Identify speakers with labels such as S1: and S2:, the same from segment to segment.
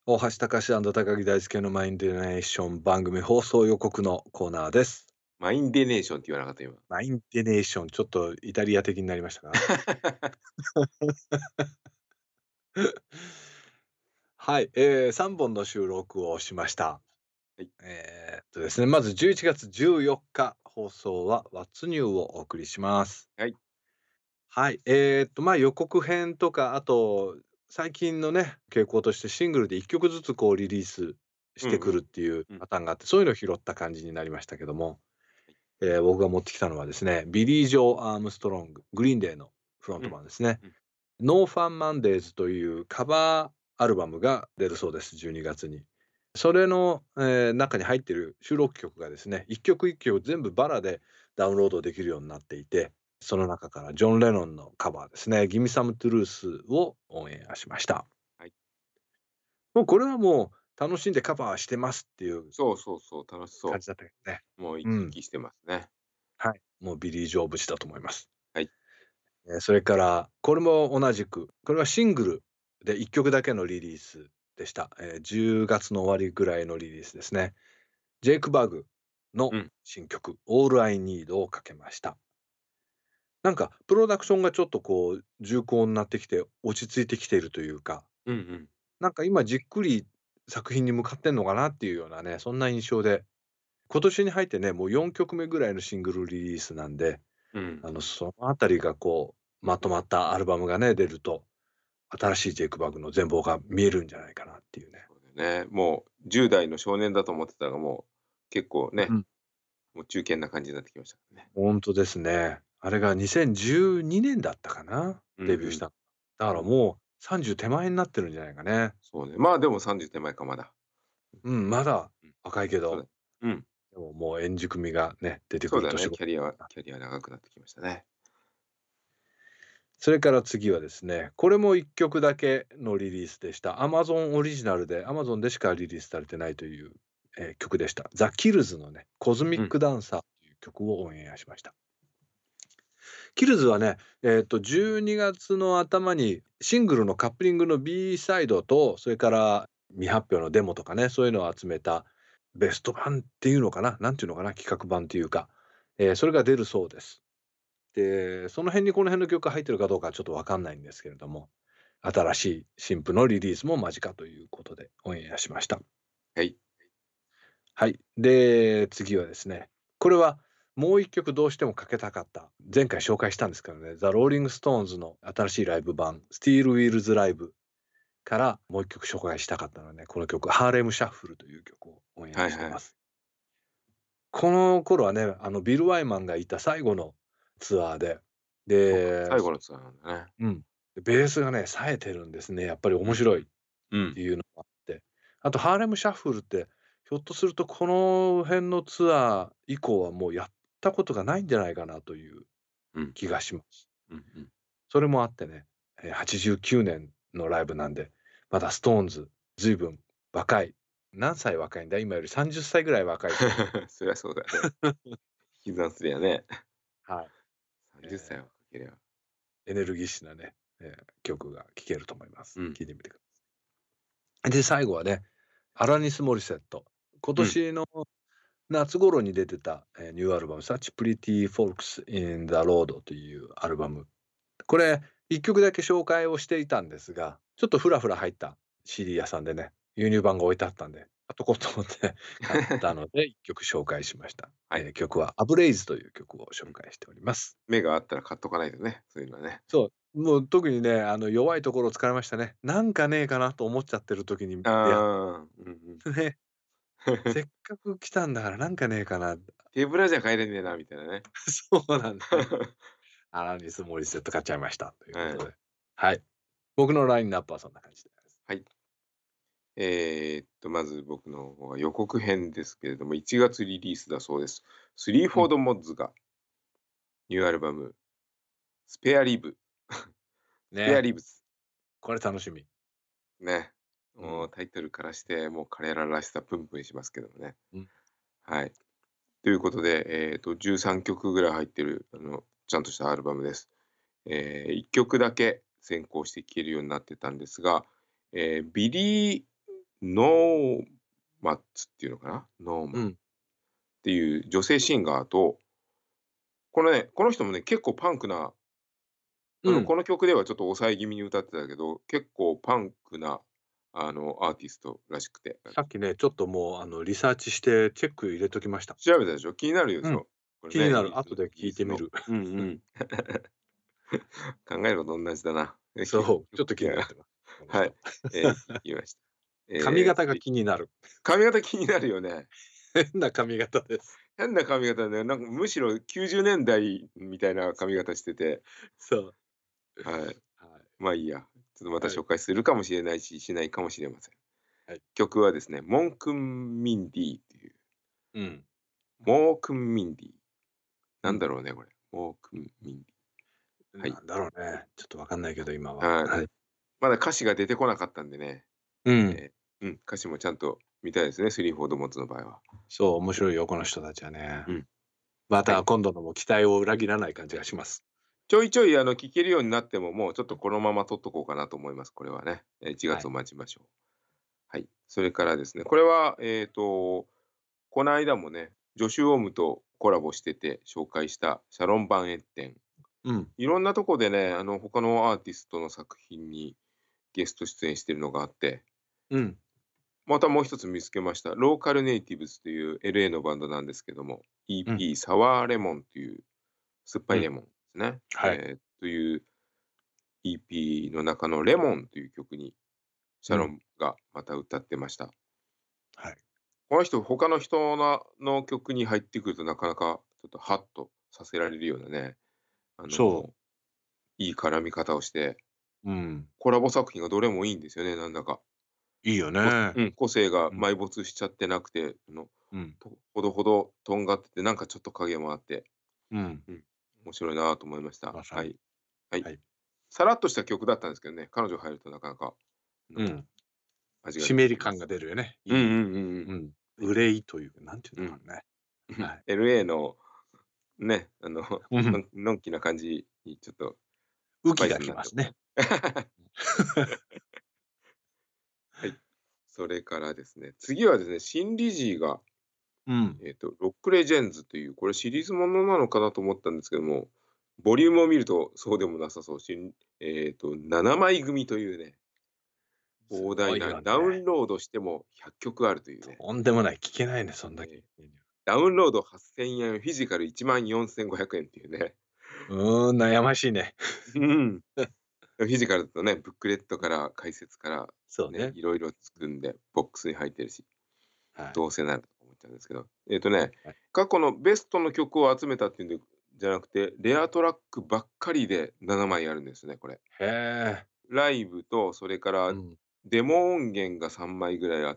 S1: 大橋隆高木大輔のマインディネーション番組放送予告のコーナーです。
S2: マインデネーションって言わなかった今。
S1: マインディネーション、ちょっとイタリア的になりましたか？はい、3本の収録をしました。
S2: はい。
S1: ですね、まず11月14日放送は What's New をお送りします。
S2: はい。
S1: はい、予告編とか、あと最近のね、傾向としてシングルで1曲ずつこうリリースしてく
S2: うんうん。
S1: るっていう
S2: うん。
S1: パターンがあって、そういうのを拾った感じになりましたけども。
S2: はい。
S1: 僕が持ってきたのはですね、ビリー・ジョー・アームストロング、グリーンデーのフロン
S2: うん。
S1: トマンですね。
S2: うん。
S1: ノーファン・マンデーズというカバーアルバムが出るそうです、12月に。それの、中に入っている収録曲がですね、一曲一曲全部バラでダウンロードできるようになっていて、その中からジョン・レノンのカバーですね、ギミサム・トゥルースをオンエアしました。
S2: はい。
S1: もうこれはもう楽しんでカバーしてますっていう
S2: そうそうそう、楽しそ
S1: 感じだったけどね。
S2: う。もう生
S1: うん。
S2: き生きしてますね。
S1: はい。もうビリー・ジョー節だと思います。
S2: はい。
S1: それから、これも同じく、これはシングルで1曲だけのリリースでした。10月の終わりぐらいのリリースですね。ジェイク・バグの
S2: うん。
S1: 新曲、All I Need をかけました。なんかプロダクションがちょっとこう重厚になってきて、落ち着いてきているというか、
S2: うんうん。
S1: なんか今じっくり作品に向かってんのかなっていうようなね、そんな印象で、今年に入ってね、もう4曲目ぐらいのシングルリリースなんで、
S2: うん。
S1: そのあたりがこう、まとまったアルバムがね、出ると新しいジェイクバグの全貌が見えるんじゃないかなっていうね。
S2: そうだよね。もう10代の少年だと思ってたら、もう結構ね、
S1: うん。
S2: もう中堅な感じになってきましたからね。
S1: ほんとですね。あれが2012年だったかな、
S2: うんうん。
S1: デビューした。だか
S2: うん。
S1: らもう30手前になってるんじゃないかね。
S2: そうね。まあ、でも30手前か、まだ。
S1: うん、まだ
S2: うん。
S1: 若いけど、
S2: そうだ。うん。
S1: でももう円熟味がね、出てく
S2: そうだね、
S1: る年頃だ。
S2: キャリア長くなってきましたね。
S1: それから次はですね、これも1曲だけのリリースでした。Amazon オリジナルで Amazon でしかリリースされてないという、曲でした。ザ・キルズのね、コズミ
S2: うん。
S1: ックダンサーという曲をオンエアしました。キルズはね、12月の頭にシングルのカップリングの B サイドと、それから未発表のデモとかね、そういうのを集めたベスト版っていうのかな、なんていうのかな、企画版っていうか、それが出るそうです。で、その辺にこの辺の曲が入ってるかどうかはちょっとわかんないんですけれども、新しい新譜のリリースも間近ということでオンエアしました。
S2: はい。
S1: はい。で、次はですね、これはもう一曲どうしてもかけたかった。前回紹介したんですけどね、ザ・ローリング・ストーンズの新しいライブ版、スティール・ウィールズ・ライブからもう一曲紹介したかったので、この曲、ハーレム・シャッフルという曲をオンエ
S2: はいはい。
S1: アしてます。この頃はね、ビル・ワイマンがいた最後のツアーで、
S2: そうか、
S1: で、
S2: 最後のツアーなんだね。
S1: うん、ベースがね、冴えてるんですね。やっぱり面白いっ
S2: うんうん。うん。
S1: ていうのがあって。あとハーレムシャッフルって、ひょっとするとこの辺のツアー以降はもうやったことがないんじゃないかなという
S2: うん。
S1: 気がします。
S2: うんうん。
S1: それもあってね、89年のライブなんで、まだストーンズずいぶん若い、何歳若いんだ、今より30歳ぐらい若いという。
S2: そりゃそうだね。引き算すりゃね。
S1: はい。
S2: 30歳をかけりゃ。
S1: エネルギッシュなね、曲が聴けると思います。
S2: うん。
S1: 聴いてみてください。で、最後はね、アラニス・モリセット。今
S2: うん。
S1: 年の夏頃に出てた、ニューアルバム、Such Pretty Folks in the Road というアルバム。これ、1曲だけ紹介をしていたんですが、ちょっとフラフラ入った CD 屋さんでね、輸入版が置いてあったんで、買っとこうと思って買ったので、1曲紹介しました。
S2: はい。
S1: 曲は Ablaze という曲を
S2: うん。
S1: 紹介しております。
S2: 目があったら買っとかないとね、そういうのはね。
S1: そう、もう特にね、弱いところを突かれましたね。なんかねえかなと思っちゃってる時に
S2: あ
S1: 出会っ
S2: あ、うんうん。
S1: てね、せっかく来たんだからなんかねえかな。
S2: 手ぶらじゃ帰れねえなみたいなね。
S1: そうなんですね。アラニス・モリセット買っちゃいましたという
S2: はい。
S1: ことで。はい。僕のラインナップはそんな感じです。
S2: はい。まず僕の方は予告編ですけれども、1月リリースだそうです。スリーフ
S1: うん。
S2: ォード・モッズがニューアルバム、スペアリブスペア
S1: ね、
S2: リブス。
S1: これ楽しみ。
S2: ね。
S1: うん。
S2: もうタイトルからして、もう彼ららしさプンプンしますけどもね。
S1: うん。
S2: はい。ということで、13曲ぐらい入ってる、ちゃんとしたアルバムです。1曲だけ先行して聴けるようになってたんですが、ビリー・ノーマッツっていうのかな、ノーマっ
S1: うん。
S2: ていう女性シンガーと、この人もね、結構パンクな、
S1: うん。
S2: この曲ではちょっと抑え気味に歌ってたけど、結構パンクな、アーティストらしくて、
S1: さっきね、ちょっともうリサーチしてチェック入れときました。
S2: 調べたでしょ？気になるで
S1: うん、
S2: しょ？これね、
S1: 気になる。後で
S2: イギリスの。
S1: 聞いてみる。
S2: うんうん。考えること同じだな。
S1: そう、ちょっと気
S2: いや、
S1: になってます、この
S2: はい、
S1: 人。
S2: 聞きました。
S1: 髪型が
S2: 次。
S1: 気になる。
S2: 髪型気になるよね。
S1: 変な髪型です。
S2: 変な髪型ね、なんかむしろ90年代みたいな髪型してて、
S1: そう。
S2: はい。
S1: はい。
S2: まあいいや。ちょっとまた
S1: はい。
S2: 紹介するかもしれないし、しないかもしれません。
S1: はい。
S2: 曲はですね、モンクンミンディっていう、
S1: うん。
S2: モークンミンディ。
S1: うん。
S2: なんだろうね、これ。モークンミンディ。はい。
S1: なんだろうね。ちょっとわかんないけど、今は。
S2: はい。
S1: はい。
S2: まだ歌詞が出てこなかったんでね、
S1: うん。
S2: え歌詞もちゃんと見たいですね、スリーフォードモッツの場合は。
S1: そう、面白いよ、この人たちはね。
S2: うん。
S1: ま
S2: はい。
S1: た今度のも期待を裏切らない感じがします。
S2: ちょいちょい聴けるようになっても、もうちょっとこのまま取っとこうかなと思います、これはね。1月を
S1: はい。
S2: 待ちましょう。はい。それからですね、これは、この間もね、ジョシュ・オムとコラボしてて紹介したシャロン・バン・エッテン。
S1: うん。
S2: いろんなとこでね、他のアーティストの作品にゲスト出演してるのがあって、
S1: うん。
S2: またもう一つ見つけました。ローカルネイティブズという LA のバンドなんですけども、
S1: うん。
S2: EP サワーレモンという酸っぱ
S1: うん。
S2: いレモンですね。
S1: はい。
S2: という EP の中のレモンという曲にシ
S1: うん。
S2: ャロンがまた歌ってました。
S1: はい。
S2: この人、他の人の曲に入ってくるとなかなかちょっとハッとさせられるようなね、あ
S1: そ
S2: の、いい絡み方をして、
S1: う。うん。
S2: コラボ作品がどれもいいんですよね、なんだか。
S1: いいよね。
S2: 個性が
S1: うん。
S2: 埋没しちゃってなくて、
S1: うん。
S2: ほどほどとんがってて、なんかちょっと影もあって、
S1: うん。
S2: うん、面白いなと思いました。
S1: まさに。
S2: はい。はい。
S1: はい。
S2: さらっとした曲だったんですけどね、彼女入るとなかなか、あの、
S1: うん。
S2: 味が出
S1: 湿
S2: てきます。
S1: り感が出るよね。い
S2: うんうん
S1: い。
S2: うんうん。
S1: うん。
S2: はい。
S1: 憂いというか、なんていうん
S2: うん。
S1: だろうね。はい。
S2: LA のね、
S1: うん。
S2: のんきな感じにちょっとスパイ
S1: 雨季が
S2: スになってますね。
S1: 来ますね。
S2: はい。それからですね、次はですね、シン・リジーが、
S1: うん。
S2: ロック・レジェンズという、これシリーズものなのかなと思ったんですけども、ボリュームを見るとそうでもなさそう。7枚組というね、
S1: す
S2: 膨大な
S1: ごいよね。
S2: ダウンロードしても100曲あるというね。
S1: とんでもない。聞けないね、そんだけ。
S2: えダウンロード8000円、フィジカル14,500円っていうね。
S1: 悩ましいね。
S2: うん。フィジカルだとね、ブックレットから解説からね、
S1: そうね。
S2: いろいろ作んで、ボックスに入ってるし、
S1: はい。
S2: どうせならと思っちゃうんですけど。
S1: はい。
S2: 過去のベストの曲を集めたっていうんでじゃなくて、レアトラックばっかりで7枚あるんですね、これ。
S1: へえ。
S2: ライブと、それから
S1: うん。
S2: デモ音源が3枚ぐらいあって、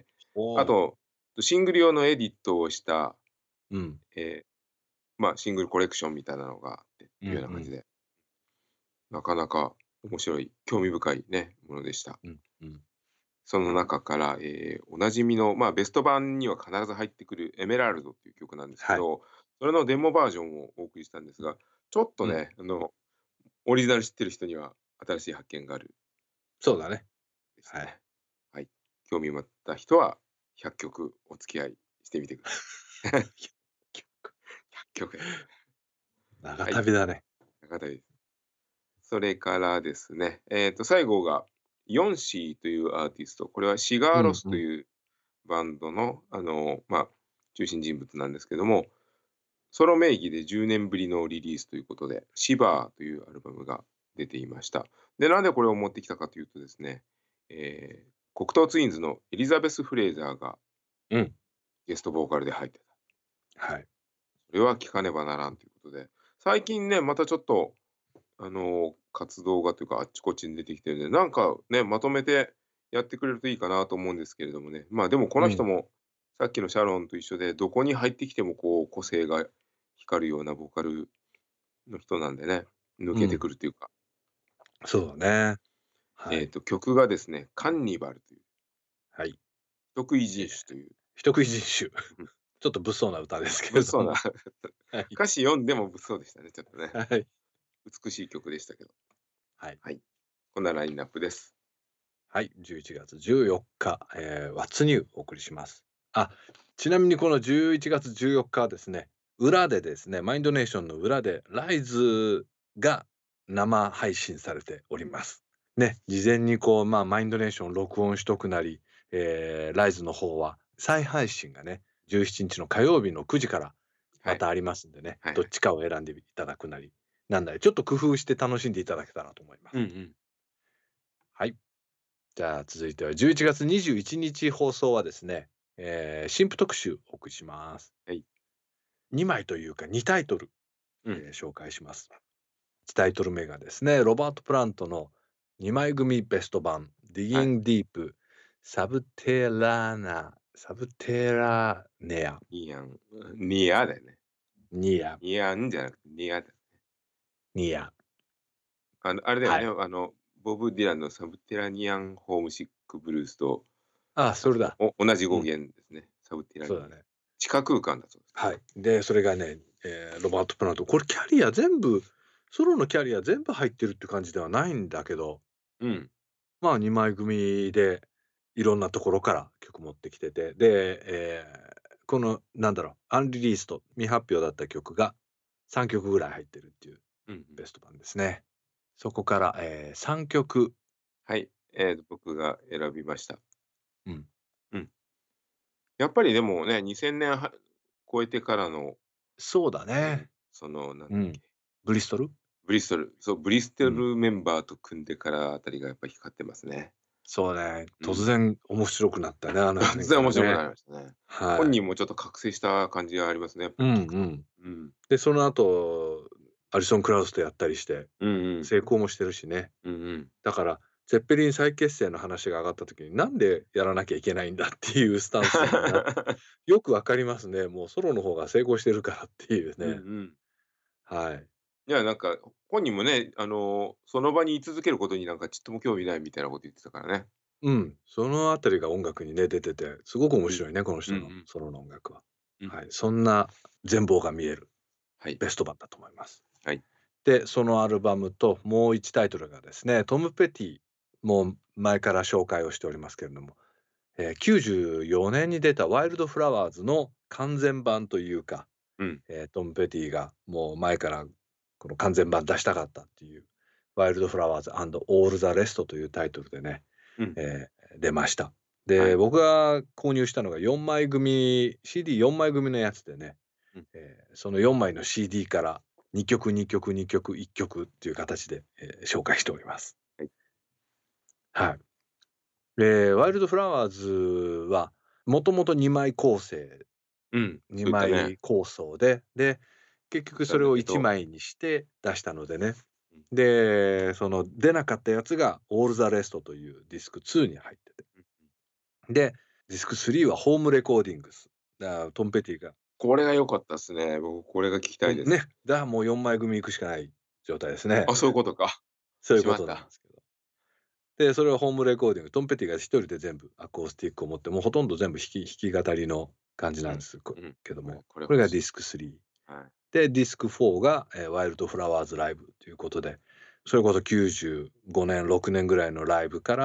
S1: おお。
S2: あと、シングル用のエディットをした、
S1: うん。
S2: えシングルコレクションみたいなのがあってっていうような感じ
S1: うんうん。
S2: で、なかなか面白い、興味深いね、ものでした。
S1: うんうん。
S2: その中から、おなじみの、ベスト版には必ず入ってくるエメラルドっていう曲なんですけ
S1: はい。
S2: ど、それのデモバージョンをお送りしたんですが、ちょっと
S1: うん。
S2: ね、オリジナル知ってる人には新しい発見がある
S1: そうだね。はい。
S2: ですね。はい。興味を持った人は100曲お付き合いしてみてください。100曲です。
S1: 長
S2: はい。
S1: 旅だね。
S2: 中田です。それからですね、最後がヨンシーというアーティスト、これはシガーロ
S1: うんうん。
S2: スというバンドの、中心人物なんですけども、ソロ名義で10年ぶりのリリースということで、シバーというアルバムが出ていました。で、なんでこれを持ってきたかというとですね、黒糖ツインズのエリザベス・フレイザーが
S1: うん。
S2: ゲストボーカルで入ってた。
S1: はい。
S2: それは聞かねばならんということで、最近ね、またちょっと活動がというか、あっちこっちに出てきてるんで、なんかね、まとめてやってくれるといいかなと思うんですけれどもね。でもこ
S1: うん。
S2: の人も、さっきのシャロンと一緒で、どこに入ってきてもこう、個性が光るようなボーカルの人なんでね、抜けて
S1: うん。
S2: くるというか。
S1: そうだね。はい。
S2: 曲がですね、カンニバルという、
S1: はい。
S2: 人食い
S1: ええ、
S2: 人種という、
S1: 人食い人種。
S2: うん、
S1: ちょっと物騒な歌ですけ
S2: 物騒な
S1: れども。はい。
S2: 歌詞読んでも物騒でしたね、ちょっとね。
S1: はい。
S2: 美しい曲でしたけど。
S1: はい。
S2: はい。こんなラインナップです。
S1: はい、11月14日、What's New お送りします。あ、ちなみにこの11月14日はですね、裏でですね、マインドネーションの裏でライズが生配信されております。ね、事前にこう、マインドネーション録音しとくなり、ライズの方は再配信がね、17日の火曜日の9時から
S2: はい。
S1: またありますんでね、
S2: はいはい。
S1: どっちかを選んでいただくなり、なんなり、ちょっと工夫して楽しんでいただけたらと思います。
S2: うんうん。
S1: はい。じゃあ続いては11月21日放送はですね、新婦特集お送りします。
S2: はい。
S1: 2枚というか2タイトル、
S2: うん。
S1: 紹介します。1タイトル目がですね、ロバート・プラントの2枚組ベスト版、
S2: はい。
S1: Digging Deep Subterranean
S2: ニアン、ニアだよね。
S1: ニア、
S2: ニアンじゃなくてニアだ。
S1: ニア。
S2: あれだよね、
S1: はい。
S2: ボブ・ディランのサブテラニアン・ホームシック・ブルースと、
S1: あ、それだ。
S2: 同じ語
S1: うん、
S2: 源ですね。サブテラニアン。
S1: そうだね。
S2: 地下空間だそうです。
S1: はい。で、それがね、ロバート・プラント、これキャリア全部、ソロのキャリア全部入ってるって感じではないんだけど、
S2: うん。
S1: 2枚組でいろんなところから曲持ってきてて、で、このなんだろう、アンリリースト、未発表だった曲が3曲ぐらい入ってるっていう
S2: うんうん。
S1: ベスト版ですね。そこから、3曲、
S2: はい、僕が選びました。
S1: うん、
S2: うん。やっぱりでもね、2000年超えてからの、
S1: そうだね。
S2: なん
S1: うん。
S2: だっけ、
S1: ブリストル？
S2: ブリストル、そう、ブリスト
S1: うん。
S2: ルメンバーと組んでからあたりがやっぱり光ってますね。
S1: そうね、
S2: うん。
S1: 突然面白くなったね、あの
S2: 突
S1: 辺
S2: 然面白くな
S1: からね。
S2: りましたね。本
S1: はい。
S2: 人もちょっと覚醒した感じがありますね、やっぱ
S1: うんう
S2: り聞くと。
S1: ん。
S2: うん。
S1: で、その後、アリソン・クラウスとやったりして、
S2: うんうん。
S1: 成功もしてるしね。
S2: うんうん。
S1: だから、ゼッペリン再結成の話が上がった時に、なんでやらなきゃいけないんだっていうスタンスによくわかりますね。もうソロの方が成功してるからっていう
S2: うんう
S1: ね。
S2: ん。
S1: はい。
S2: いや、なんか、本人もね、その場に居続けることになんかちっとも興味ないみたいなこと言ってたからね。
S1: うん、そのあたりが音楽にね、出てて、すごく面
S2: うん。
S1: 白いね、この人の
S2: うんうん。
S1: ソロの音楽は。
S2: うん。
S1: はい、そんな全貌が見える
S2: はい。
S1: ベスト版だと思います。
S2: はい。
S1: で、そのアルバムともう1タイトルがですね、トム・ペティも前から紹介をしておりますけれども、94年に出たワイルドフラワーズの完全版というか、
S2: うん。
S1: トム・ペティがもう前からこの完全版出したかったっていう、ワイルドフラワーズオール・ザ・レストというタイトルでね、
S2: うん。
S1: 出ました。で、
S2: はい。
S1: 僕が購入したのが4枚組、CD4 枚組のやつでね、
S2: うん。
S1: その4枚の CD から2曲、2曲、2曲、1曲っていう形で、紹介しております。
S2: はい。
S1: はい。ワイルドフラワーズはもともと2枚構成、
S2: うん。そ
S1: 2
S2: ういったね。
S1: 枚構想で、結局
S2: なん
S1: それを1
S2: だけど、
S1: 枚にして出したのでね。
S2: うん。
S1: で、その出なかったやつがオールザレストというディスク2に入ってて。
S2: うん。
S1: で、ディスク3はホームレコーディングス。だからトム・ペティが、
S2: これが良かったっすね。僕これが聞きたいです。
S1: ね、もう4枚組行くしかない状態ですね。
S2: あ、そういうことか。
S1: そういうことなんで
S2: しまった。
S1: すけど。で、それをホームレコーディング、トム・ペティが一人で全部アコースティックを持って、もうほとんど全部弾き語りの感じ
S2: うん。
S1: なんです
S2: うん。
S1: けども、
S2: これ欲しい。
S1: これがディスク3。
S2: はい。
S1: で、ディスク4が、ワイルドフラワーズライブということで、それこそ95年、6年ぐらいのライブから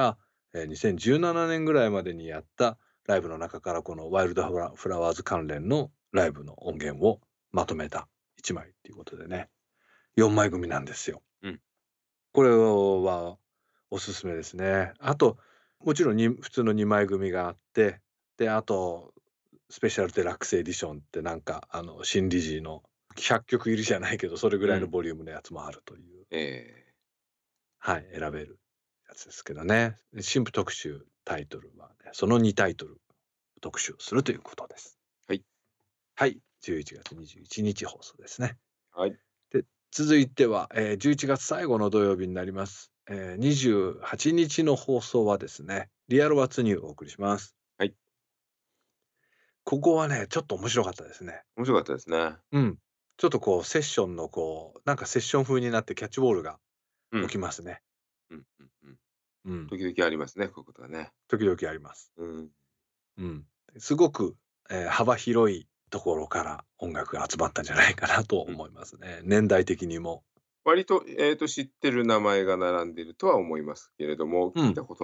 S1: 、2017年ぐらいまでにやったライブの中から、このワイルドフラワーズ関連のライブの音源をまとめた1枚っていうことでね、4枚組なんですよ。
S2: うん。
S1: これはおすすめですね。あと、もちろん普通の2枚組があって、で、あと、スペシャルデラックスエディションってなんか、新理事の100曲入りじゃないけど、それぐらいの
S2: うん。
S1: ボリュームのやつもあるという、
S2: ええ。
S1: はい、選べるやつですけどね。新婦特集タイトルはね、その2タイトル特集するということです。
S2: はい。
S1: はい、11月21日放送ですね。
S2: はい。
S1: で、続いては、11月最後の土曜日になります。28日の放送はですね、リアルワッツニューお送りします。
S2: はい。
S1: ここはね、ちょっと面白かったですね。
S2: 面白かったですね。
S1: うん。ちょっとこうセッションのなんかセッション風になってキャッチボールが起
S2: うん。
S1: きますね。
S2: うんうんうん。
S1: うん。
S2: 時々ありますね、こういうことはね。
S1: 時々あります。
S2: うん。
S1: うん。すごく、幅広いところから音楽が集まったんじゃないかなと
S2: うん。
S1: 思いますね。年代的にも。
S2: 割と、知ってる名前が並んでるとは思いますけれども、
S1: うん。
S2: 聞いたことない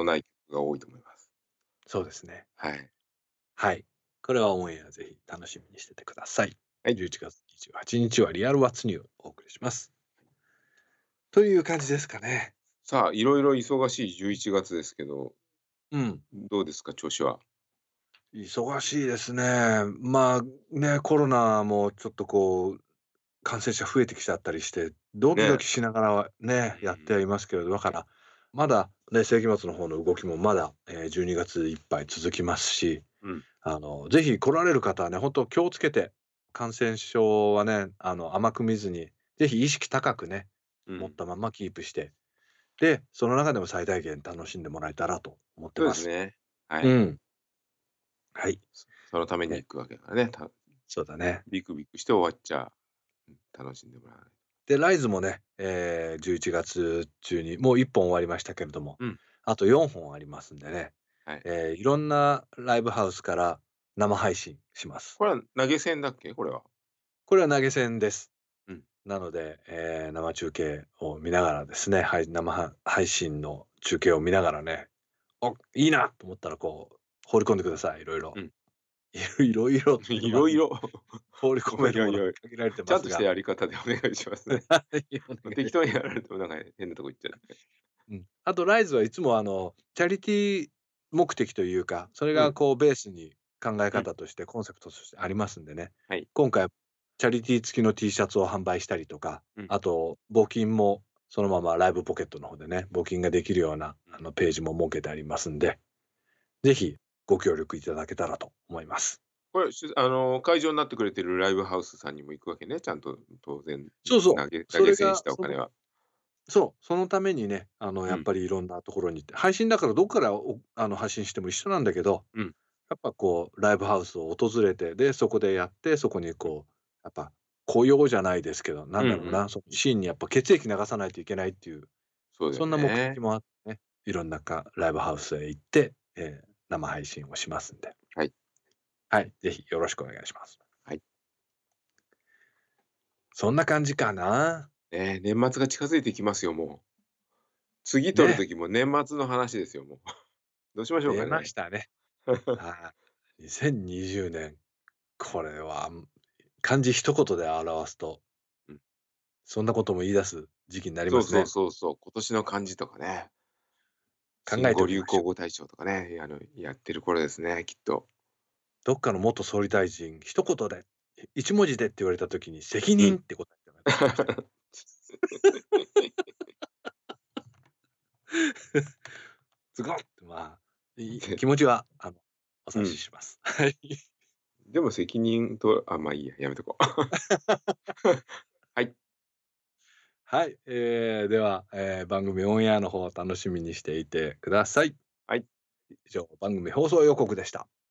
S2: が多いと思います。
S1: そうですね。
S2: はい。
S1: はい。これはオンエアぜひ楽しみにしててください。
S2: はい。
S1: 11月28日はリアルワッツニューをお送りします。という感じですかね。
S2: さあ、いろいろ忙しい11月ですけど、
S1: うん。
S2: どうですか、調子は？
S1: 忙しいですね。まあ、ね、コロナもちょっとこう、感染者増えてきちゃったりして、ドキド
S2: ね。
S1: キしながらね、やってはいますけれど、だから、まだね、世紀末の方の動きもまだ、12月いっぱい続きますし、
S2: うん。
S1: ぜひ来られる方はね、本当気をつけて、感染症はね、甘く見ずに、ぜひ意識高くね、
S2: うん。
S1: 持ったままキープして、で、その中でも最大限楽しんでもらえたらと思って
S2: そう
S1: ます。
S2: ですね。はい。
S1: うん。はい。
S2: そのために
S1: え、
S2: 行くわけだからね。
S1: そうだね。
S2: ビクビクして終わっちゃ、楽しんでもらわない。
S1: で、ライズもね、11月中にもう1本終わりましたけれども、
S2: うん。
S1: あと4本ありますんでね、
S2: はい。
S1: いろんなライブハウスから生配信します。
S2: これは投げ銭だっけ？これは。
S1: これは投げ銭です。
S2: うん。
S1: なので、生中継を見ながらですね、生配信の中継を見ながらね、いいなと思ったらこう放り込んでください、いろいろ。
S2: うん。
S1: いろいろっていう、まあ、
S2: いろいろ。
S1: 放り込めるもの
S2: いやいや、
S1: 限られて
S2: ちゃんとした
S1: ますが、
S2: やり方でお願いしますね。
S1: はい、お願いします。
S2: 適当にやられるとなんか変なとこ行っちゃう。
S1: うん。あとライズはいつもチャリティー目的というか、それ
S2: うん、
S1: がこうベースに考え
S2: うん、
S1: 方としてコンセプトとしてありますんでね。
S2: はい。
S1: 今回チャリティー付きの T シャツを販売したりとか、
S2: うん、
S1: あと募金もそのままライブポケットの方でね、募金ができるような
S2: うん。
S1: ページも設けてありますんで、ぜひご協力いただけたらと思います。
S2: これ、会場になってくれてるライブハウスさんにも行くわけね、ちゃんと当然、
S1: そうそう。
S2: 投
S1: それ
S2: げ銭し
S1: がその
S2: たお金は。
S1: そう、そのためにね、やっ
S2: うん、
S1: ぱりいろんなところに行って、配信だからどっから発信しても一緒なんだけど、
S2: うん、
S1: やっぱこうライブハウスを訪れて、で、そこでやって、そこに
S2: うん、
S1: こう、やっぱ雇用じゃないですけど、な
S2: うんう
S1: んだろうな、
S2: ん。
S1: そのシーンにやっぱ血液流さないといけないっていう、
S2: そうだよ
S1: そんな目的
S2: ね。
S1: もあってね、いろんなライブハウスへ行って、生配信をしますんで、
S2: はい、
S1: はい、ぜひよろしくお願いします。
S2: はい。
S1: そんな感じかな。
S2: 年末が近づいてきますよ、もう。次撮る
S1: ね、
S2: 時も年末の話ですよ、もう。どうしましょう
S1: 出
S2: かね。
S1: ましたね。はい。2020年、これは漢字一言で表すと、
S2: うん。
S1: そんなことも言い出す時期になり
S2: そうそう
S1: ますね。
S2: そうそう、今年の漢字とかね、
S1: 考
S2: 新
S1: えておきましょう。
S2: 語・流行語大賞とかね、やってる頃ですね、きっと。
S1: どっかの元総理大臣、一言で、一文字でって言われた時に責
S2: うん。
S1: 任って答えてもしかして。すごっ！まあ、
S2: で、
S1: 気持ちはお察し
S2: うん。
S1: します。はい。
S2: でも責任とまあいいや、やめとこう。はい、
S1: はい、では、番組オンエアの方を楽しみにしていてください。
S2: はい。
S1: 以上、番組放送予告でした。